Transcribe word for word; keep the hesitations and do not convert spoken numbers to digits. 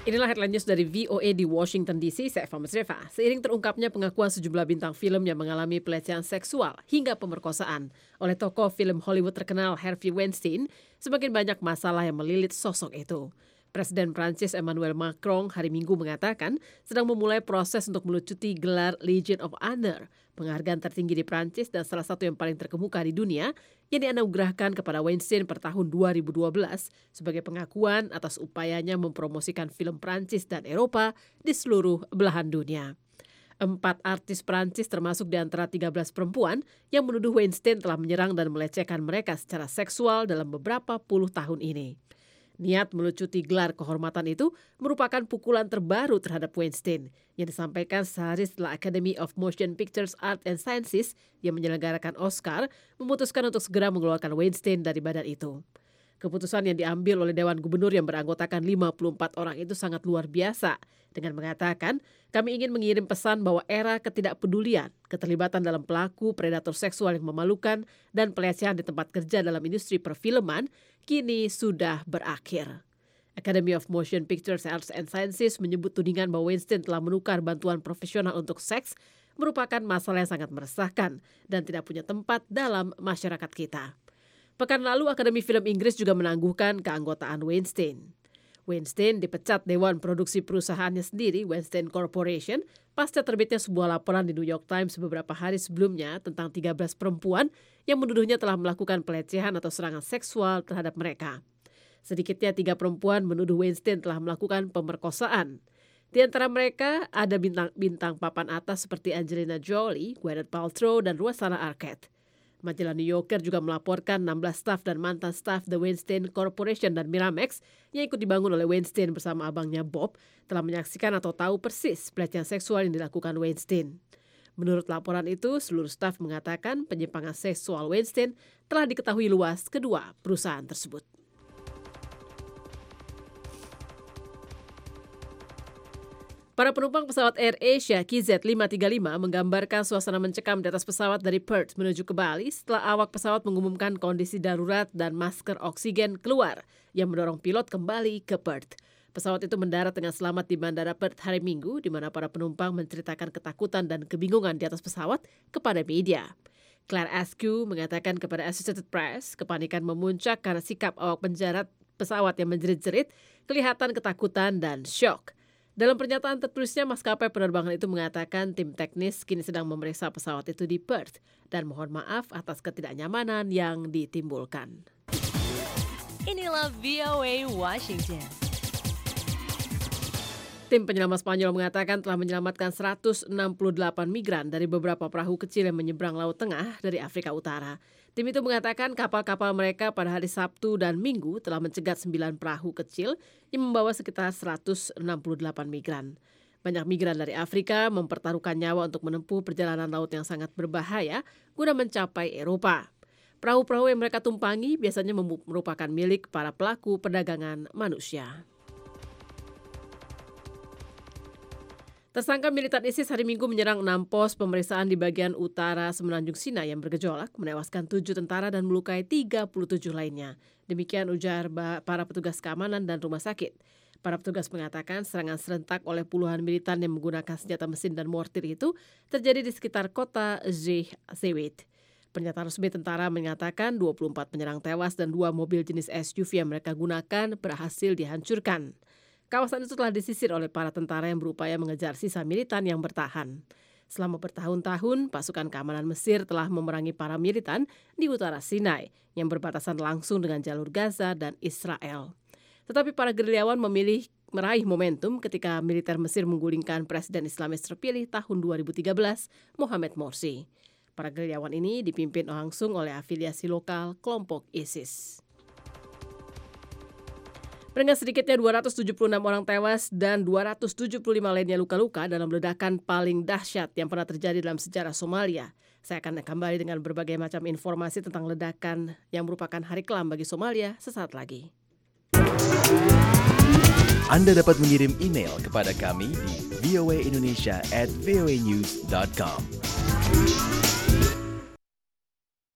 Inilah headline news dari V O A di Washington D C, saya Eva Mesreva. Seiring terungkapnya pengakuan sejumlah bintang film yang mengalami pelecehan seksual hingga pemerkosaan oleh tokoh film Hollywood terkenal Harvey Weinstein, semakin banyak masalah yang melilit sosok itu. Presiden Prancis Emmanuel Macron hari Minggu mengatakan sedang memulai proses untuk melucuti gelar Legion of Honor, penghargaan tertinggi di Prancis dan salah satu yang paling terkemuka di dunia, yang dianugerahkan kepada Weinstein per tahun dua ribu dua belas sebagai pengakuan atas upayanya mempromosikan film Prancis dan Eropa di seluruh belahan dunia. Empat artis Prancis termasuk di antara tiga belas perempuan yang menuduh Weinstein telah menyerang dan melecehkan mereka secara seksual dalam beberapa puluh tahun ini. Niat melucuti gelar kehormatan itu merupakan pukulan terbaru terhadap Weinstein yang disampaikan sehari setelah Academy of Motion Pictures Arts and Sciences yang menyelenggarakan Oscar memutuskan untuk segera mengeluarkan Weinstein dari badan itu. Keputusan yang diambil oleh Dewan Gubernur yang beranggotakan lima puluh empat orang itu sangat luar biasa dengan mengatakan, kami ingin mengirim pesan bahwa era ketidakpedulian, keterlibatan dalam pelaku predator seksual yang memalukan dan pelecehan di tempat kerja dalam industri perfilman kini sudah berakhir. Academy of Motion Pictures Arts and Sciences menyebut tudingan bahwa Weinstein telah menukar bantuan profesional untuk seks merupakan masalah yang sangat meresahkan dan tidak punya tempat dalam masyarakat kita. Pekan lalu, Akademi Film Inggris juga menangguhkan keanggotaan Weinstein. Weinstein dipecat Dewan Produksi perusahaannya sendiri, Weinstein Corporation, pasca terbitnya sebuah laporan di New York Times beberapa hari sebelumnya tentang tiga belas perempuan yang menuduhnya telah melakukan pelecehan atau serangan seksual terhadap mereka. Sedikitnya tiga perempuan menuduh Weinstein telah melakukan pemerkosaan. Di antara mereka ada bintang-bintang papan atas seperti Angelina Jolie, Gwyneth Paltrow, dan Rosanna Arquette. Majalah New Yorker juga melaporkan enam belas staf dan mantan staf The Weinstein Corporation dan Miramax yang ikut dibangun oleh Weinstein bersama abangnya Bob telah menyaksikan atau tahu persis pelecehan seksual yang dilakukan Weinstein. Menurut laporan itu, seluruh staf mengatakan penyimpangan seksual Weinstein telah diketahui luas kedua perusahaan tersebut. Para penumpang pesawat Air Asia Q Z lima tiga lima menggambarkan suasana mencekam di atas pesawat dari Perth menuju ke Bali setelah awak pesawat mengumumkan kondisi darurat dan masker oksigen keluar yang mendorong pilot kembali ke Perth. Pesawat itu mendarat dengan selamat di Bandara Perth hari Minggu, di mana para penumpang menceritakan ketakutan dan kebingungan di atas pesawat kepada media. Claire Askew mengatakan kepada Associated Press, kepanikan memuncak karena sikap awak penjarat pesawat yang menjerit-jerit, kelihatan ketakutan dan syok. Dalam pernyataan tertulisnya, maskapai penerbangan itu mengatakan tim teknis kini sedang memeriksa pesawat itu di Perth dan mohon maaf atas ketidaknyamanan yang ditimbulkan. Inilah V O A Washington. Tim penyelamat Spanyol mengatakan telah menyelamatkan seratus enam puluh delapan migran dari beberapa perahu kecil yang menyeberang Laut Tengah dari Afrika Utara. Tim itu mengatakan kapal-kapal mereka pada hari Sabtu dan Minggu telah mencegat sembilan perahu kecil yang membawa sekitar seratus enam puluh delapan migran. Banyak migran dari Afrika mempertaruhkan nyawa untuk menempuh perjalanan laut yang sangat berbahaya guna mencapai Eropa. Perahu-perahu yang mereka tumpangi biasanya merupakan milik para pelaku perdagangan manusia. Tersangka militan ISIS hari Minggu menyerang enam pos pemeriksaan di bagian utara Semenanjung Sinai yang bergejolak, menewaskan tujuh tentara dan melukai tiga puluh tujuh lainnya. Demikian ujar para petugas keamanan dan rumah sakit. Para petugas mengatakan serangan serentak oleh puluhan militan yang menggunakan senjata mesin dan mortir itu terjadi di sekitar kota Zewit. Pernyataan resmi tentara mengatakan dua puluh empat penyerang tewas dan dua mobil jenis S U V yang mereka gunakan berhasil dihancurkan. Kawasan itu telah disisir oleh para tentara yang berupaya mengejar sisa militan yang bertahan. Selama bertahun-tahun, pasukan keamanan Mesir telah memerangi para militan di utara Sinai yang berbatasan langsung dengan jalur Gaza dan Israel. Tetapi para gerilyawan memilih meraih momentum ketika militer Mesir menggulingkan Presiden Islamis terpilih tahun dua ribu tiga belas, Mohamed Morsi. Para gerilyawan ini dipimpin langsung oleh afiliasi lokal kelompok ISIS. Dengan sedikitnya dua ratus tujuh puluh enam orang tewas dan dua ratus tujuh puluh lima lainnya luka-luka dalam ledakan paling dahsyat yang pernah terjadi dalam sejarah Somalia. Saya akan kembali dengan berbagai macam informasi tentang ledakan yang merupakan hari kelam bagi Somalia sesaat lagi. Anda dapat mengirim email kepada kami di voaindonesia at voanews dot com.